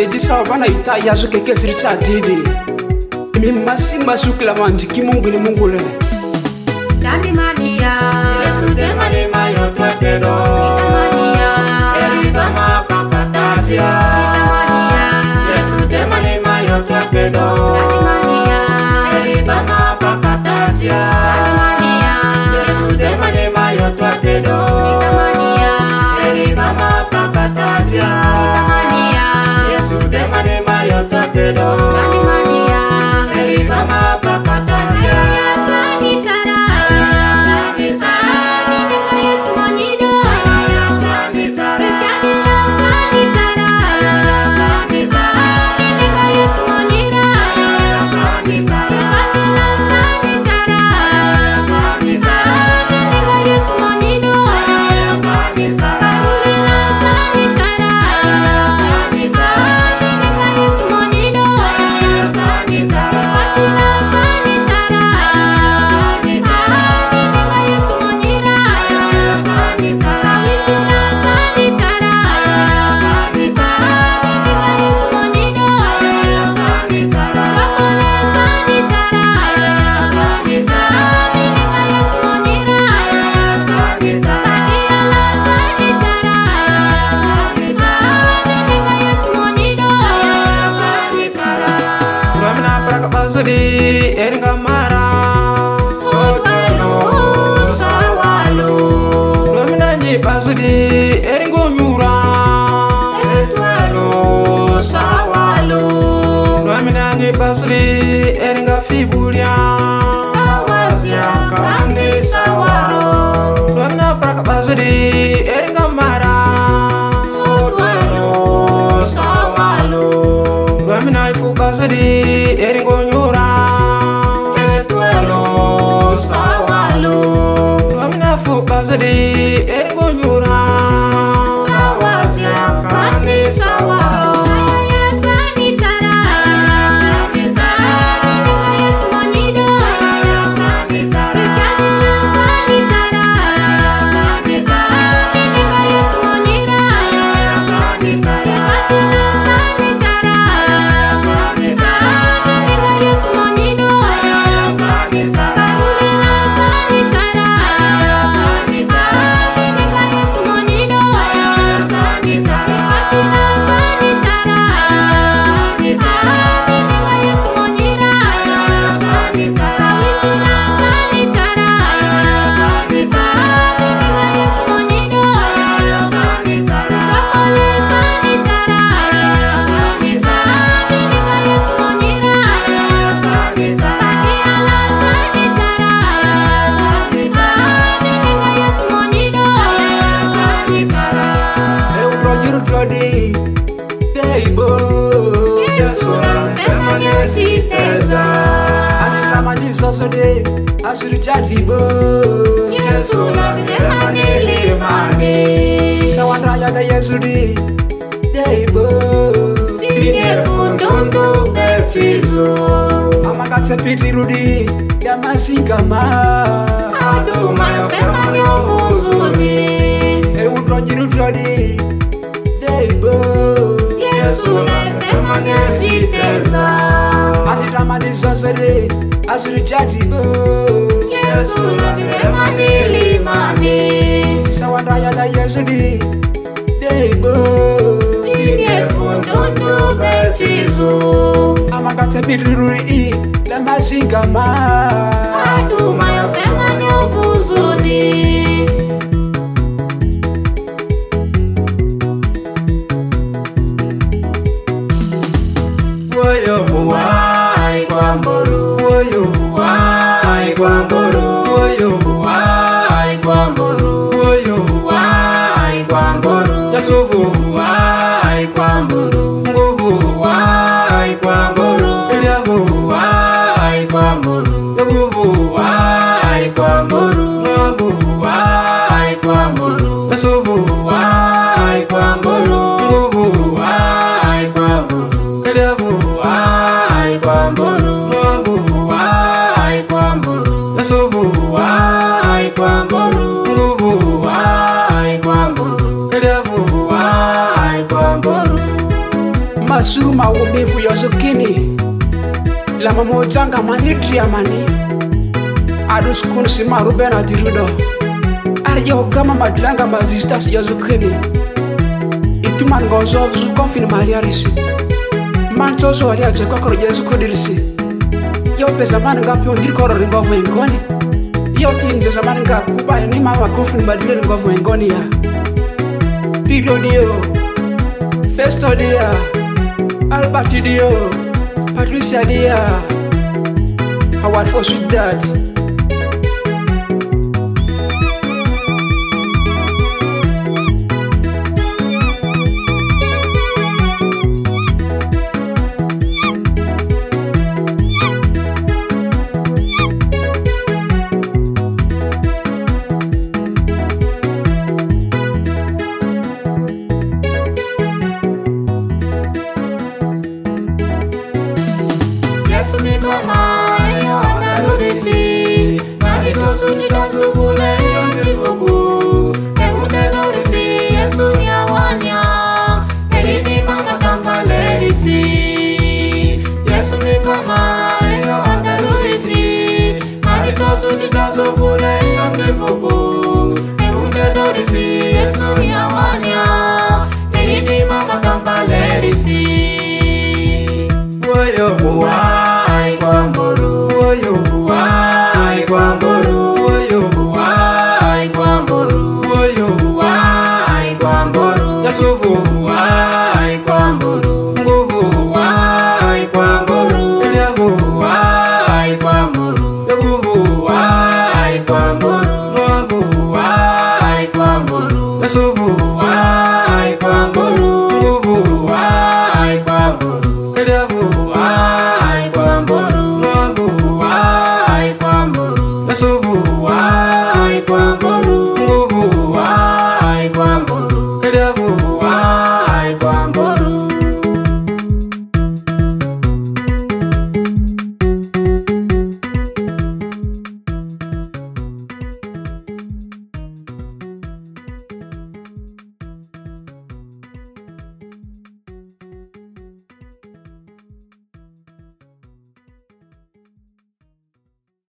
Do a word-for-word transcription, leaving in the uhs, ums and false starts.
Edi sabana ita yazu keke siricha dibi. Mi masi masuk la manji ki mungu ni mungu le. Dadi mania, Yesu de mani mayo tuatedo. mania, Eri bama pakatadia. mania, Yesu de mani mayo tuatedo. mania, Eri bama pakatadia. mania, Yesu de mani mayo tuatedo. mania, Eri bama pakatadia. mania, Yesu de mani mayo tuatedo. mania, Eri bama pakatadia. sanitara, Sanitara. Yesu monido, Sanitara. sanitara, Sanitara. Yesu monira, Sanitara. sanitara, Yesu monido, Sanitara. sanitara, Yesu monido, Sanitara. Bazudi eringa mara Otwalo sawalo, Domina nyi bazudi eringo nyura Otwalo sawalo, Domina nyi bazudi eringa fibulia Sawazia kandi sawalo, Domina praka bazudi eringa mara Otwalo sawalo, Domina ifu bazudi eringo nyura Otwalo sawalo, Domina fu bazudi eringo nyura Sawazia kandi sawalo. Sanitara, Yesu monido, sanitara, Yesu monira, sanitara, Yesu monido, sanitara, Yesu monido, Eudrojiru jodi Teibo Yesu amefanya siteza, Ani ramani sosode Asuri chadibo Yesu amefanya limani, Sawanda yada Yesu di Teibo Dine fundundu betizo, Amakatse pitirudi Yamasingama Aduma yofemanya ufuzuni, Eudrojiru jodi Teibo Yesu amefanya siteza, Ani ramani sosode Asuri chadibo Yesu amefanya limani, Sawanda yada Yesu di Teibo Dine fundundu betizo, Amakatse pitirudi Yamasingama Aduma yofemanya ufuzuni. Woyo Wai kwamburu, Woyo wai kwamburu, Woyo wai kwamburu, Woyo wai kwamburu, Yasuvu wai kwamburu, Nguvu wai kwamburu, Eliavu wai kwamburu, Yabuvu wai kwamburu, Ngavu wai kwamburu, Yasuvu wai kwamburu, Nguvu wai kwamburu, Eliavu wai kwamburu, Ngavu wai kwamburu, Yasuvu wai kwamburu, Nguvu wai kwamburu, Eliavu wai kwamburu. suma umivu yozukini lama mojanga manidri amani adus kun sima rubena dirudo arjo kama madlanga mazistas yozukini ituman gozov zukofin maliarisi man tozo alia jeko koro jesu kodirisi yo pesa man ngapi ondir koro ringovu engoni yo tinze zaman nga kuba ni mama kofin madile ringovu engoni ya Pirodio Festo dia Albert dio Patricia dia Howard for sweet dad Yesu ni kama yo analudisi Mani tosu nitasu kule yo nzivuku Emunde dorisi Yesu ni awanya Elini mama kamba lerisi Yesu ni kama yo analudisi Mani tosu nitasu kule yo nzivuku Emunde dorisi Yesu ni awanya Elini mama kamba lerisi Woyo Wai kwamburu Woyo Wai kwamburu Woyo Wai kwamburu Woyo Wai kwamburu Yasuvu